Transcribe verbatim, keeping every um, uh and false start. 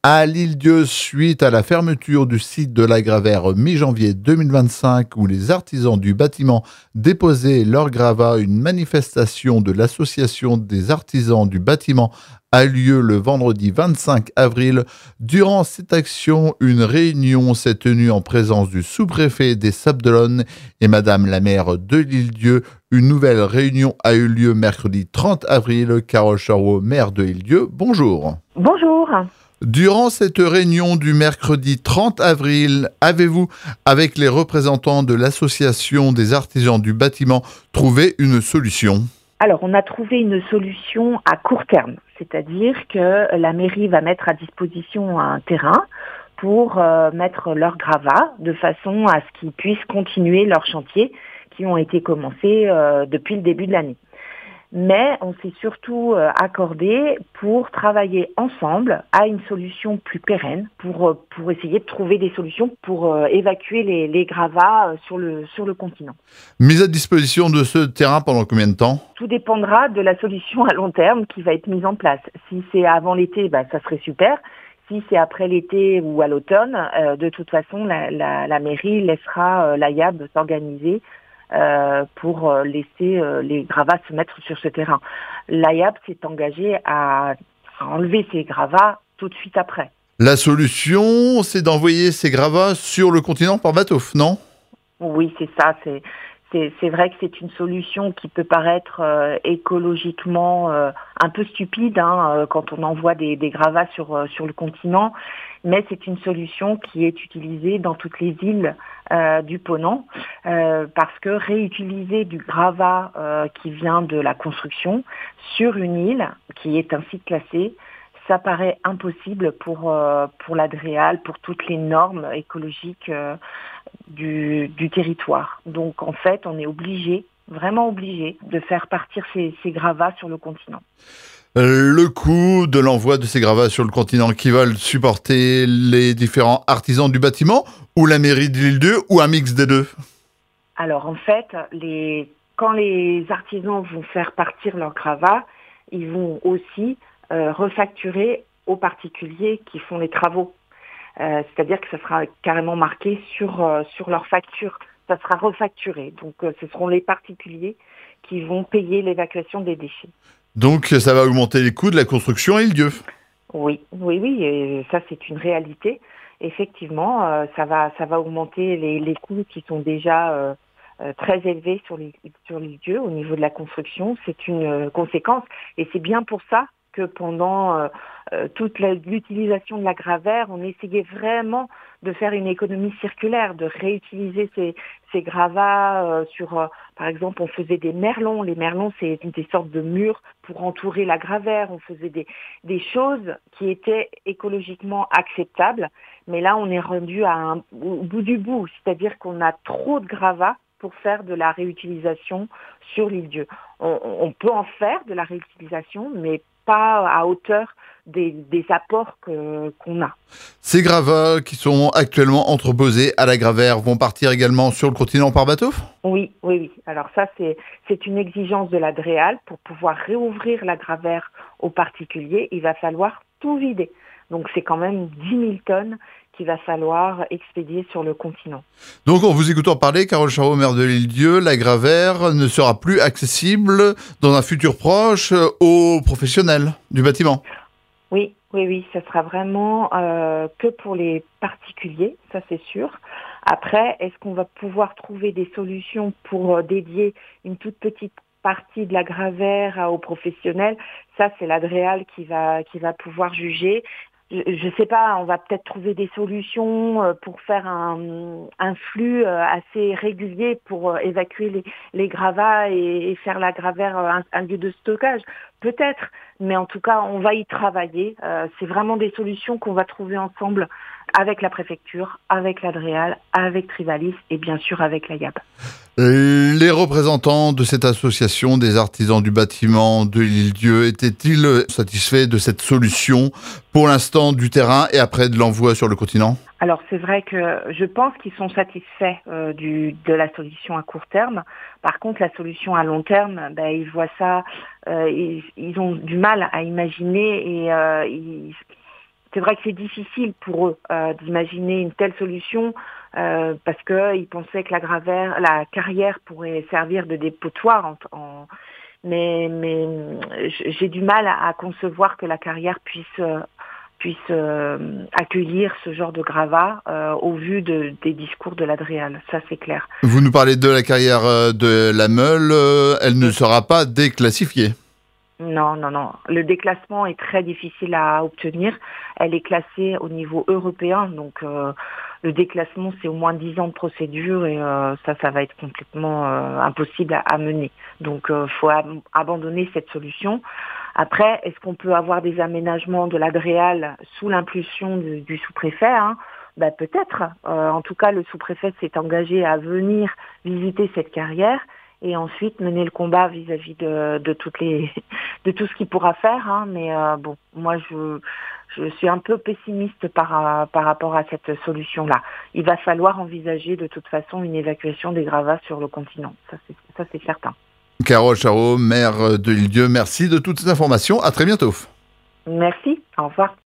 À l'Île-d'Yeu, suite à la fermeture du site de la Gravère mi-janvier deux mille vingt-cinq, où les artisans du bâtiment déposaient leur gravat, une manifestation de l'association des artisans du bâtiment a lieu le vendredi vingt-cinq avril. Durant cette action, une réunion s'est tenue en présence du sous-préfet des Sables-d'Olonne et Madame la maire de l'Île-d'Yeu. Une nouvelle réunion a eu lieu mercredi trente avril. Carole Charot, maire de l'Île-d'Yeu, bonjour. Bonjour. Durant cette réunion du mercredi trente avril, avez-vous, avec les représentants de l'association des artisans du bâtiment, trouvé une solution ? Alors, on a trouvé une solution à court terme, c'est-à-dire que la mairie va mettre à disposition un terrain pour euh, mettre leurs gravats de façon à ce qu'ils puissent continuer leurs chantiers qui ont été commencés euh, depuis le début de l'année. Mais on s'est surtout euh, accordé pour travailler ensemble à une solution plus pérenne, pour, euh, pour essayer de trouver des solutions pour euh, évacuer les, les gravats euh, sur, le, sur le continent. Mise à disposition de ce terrain pendant combien de temps ? Tout dépendra de la solution à long terme qui va être mise en place. Si c'est avant l'été, bah, ça serait super. Si c'est après l'été ou à l'automne, euh, de toute façon, la, la, la mairie laissera euh, l'A Y A B s'organiser Euh, pour euh, laisser euh, les gravats se mettre sur ce terrain. L'A Y A B s'est engagé à, à enlever ces gravats tout de suite après. La solution, c'est d'envoyer ces gravats sur le continent par bateau, non ? Oui, c'est ça. C'est, c'est, c'est vrai que c'est une solution qui peut paraître euh, écologiquement euh, un peu stupide hein, euh, quand on envoie des, des gravats sur, euh, sur le continent, mais c'est une solution qui est utilisée dans toutes les îles euh, du Ponant, euh, parce que réutiliser du gravat euh, qui vient de la construction sur une île qui est un site classé, ça paraît impossible pour, euh, pour l'Adréal, pour toutes les normes écologiques euh, du, du territoire. Donc en fait, on est obligé, vraiment obligé, de faire partir ces, ces gravats sur le continent. Le coût de l'envoi de ces gravats sur le continent, qui va le supporter les différents artisans du bâtiment ou la mairie de l'Île-d'Yeu ou un mix des deux ? Alors en fait, les, quand les artisans vont faire partir leurs gravats, ils vont aussi euh, refacturer aux particuliers qui font les travaux. Euh, c'est-à-dire que ça sera carrément marqué sur, euh, sur leur facture. Ça sera refacturé. Donc euh, ce seront les particuliers qui vont payer l'évacuation des déchets. Donc ça va augmenter les coûts de la construction à l'Île-d'Yeu. Oui, oui, oui, et ça c'est une réalité. Effectivement, euh, ça va, ça va augmenter les, les coûts qui sont déjà euh, euh, très élevés sur les, sur l'Île-d'Yeu au niveau de la construction. C'est une euh, conséquence, et c'est bien pour ça que pendant euh, euh, toute la, l'utilisation de la gravère, on essayait vraiment de faire une économie circulaire, de réutiliser ces, ces gravats euh, sur, euh, par exemple, on faisait des merlons. Les merlons, c'est des sortes de murs pour entourer la gravère. On faisait des, des choses qui étaient écologiquement acceptables. Mais là, on est rendu à un, au bout du bout, c'est-à-dire qu'on a trop de gravats pour faire de la réutilisation sur l'Île-d'Yeu. On, on peut en faire de la réutilisation, mais pas à hauteur des, des apports que, qu'on a. Ces gravats qui sont actuellement entreposés à la Gravère vont partir également sur le continent par bateau ? Oui, oui, oui. Alors ça, c'est, c'est une exigence de l'Adréal. Pour pouvoir réouvrir la Gravère aux particuliers, il va falloir tout vider. Donc c'est quand même dix mille tonnes qu'il va falloir expédier sur le continent. Donc en vous écoutant parler, Carole Charot, maire de l'Île-d'Yeu, la Gravère ne sera plus accessible dans un futur proche aux professionnels du bâtiment. Oui, oui, oui, ça sera vraiment euh, que pour les particuliers, ça c'est sûr. Après, est-ce qu'on va pouvoir trouver des solutions pour euh, dédier une toute petite partie de la Gravère à, aux professionnels ? Ça, c'est l'Adréal qui va, qui va pouvoir juger. Je ne sais pas, on va peut-être trouver des solutions pour faire un, un flux assez régulier pour évacuer les, les gravats et, et faire la Gravère un, un lieu de stockage. Peut-être, mais en tout cas, on va y travailler. Euh, c'est vraiment des solutions qu'on va trouver ensemble avec la préfecture, avec l'Adréal, avec Trivalis et bien sûr avec l'A Y A B. Les représentants de cette association des artisans du bâtiment de l'Île-d'Yeu étaient-ils satisfaits de cette solution pour l'instant du terrain et après de l'envoi sur le continent ? Alors c'est vrai que je pense qu'ils sont satisfaits euh, du, de la solution à court terme. Par contre, la solution à long terme, ben, ils voient ça, euh, ils, ils ont du mal à imaginer et euh, ils, c'est vrai que c'est difficile pour eux euh, d'imaginer une telle solution euh, parce qu'ils pensaient que la gravère, la carrière pourrait servir de dépotoir. En, en, mais, mais j'ai du mal à, à concevoir que la carrière puisse, euh, puisse euh, accueillir ce genre de gravat euh, au vu de, des discours de l'Adréal. Ça, c'est clair. Vous nous parlez de la carrière de la Meule, euh, elle ne Oui. sera pas déclassifiée. Non, non, non. Le déclassement est très difficile à obtenir. Elle est classée au niveau européen, donc euh, le déclassement, c'est au moins dix ans de procédure et euh, ça, ça va être complètement euh, impossible à, à mener. Donc, il euh, faut ab- abandonner cette solution. Après, est-ce qu'on peut avoir des aménagements de l'Adréal sous l'impulsion du, du sous-préfet hein ben, peut-être. Euh, en tout cas, le sous-préfet s'est engagé à venir visiter cette carrière et ensuite mener le combat vis-à-vis de, de toutes les de tout ce qu'il pourra faire. Hein, mais euh, bon, moi je je suis un peu pessimiste par par rapport à cette solution-là. Il va falloir envisager de toute façon une évacuation des gravats sur le continent. Ça c'est ça c'est certain. Carole Charot, maire de L'Île-Dieu, merci de toutes ces informations. À très bientôt. Merci. Au revoir.